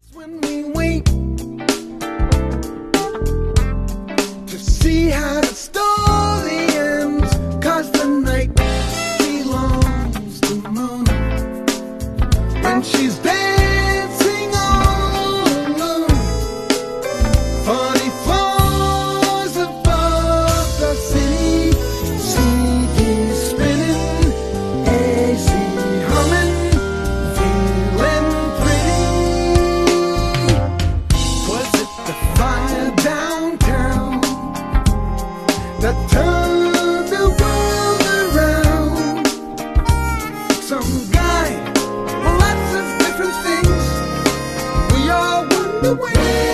When we wait to see how the story ends, 'cause the night belongs to Mona. When she's dancing all alone, 40 floors above the city, CD spinning, AC humming, feeling pretty. Was it the fire downtown that turned the world around? Some guy, well, lots of different things. We all wonder where.